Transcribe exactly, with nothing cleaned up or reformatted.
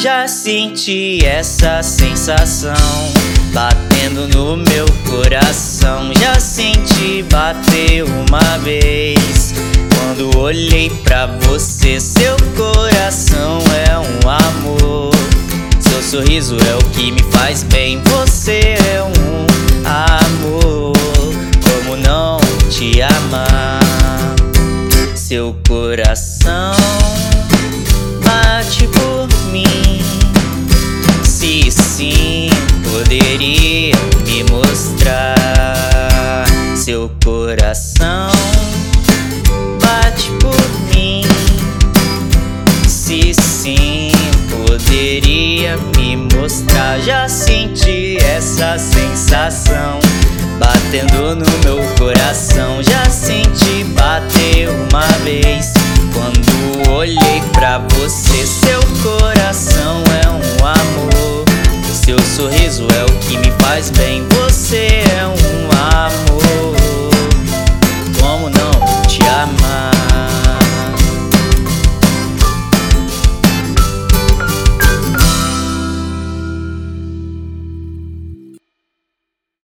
Já senti essa sensação batendo no meu coração. Já senti bater uma vez quando olhei pra você. Seu coração é um amor, seu sorriso é o que me faz bem. Você é um amor, como não te amar? Seu coração bate por mim. Se sim, poderia me mostrar. Seu coração bate por mim. Se sim, poderia me mostrar. Já senti essa sensação batendo no meu coração. Já senti bater uma vez quando olhei pra você. Seu coração é um amor, seu sorriso é o que me faz bem. Você é um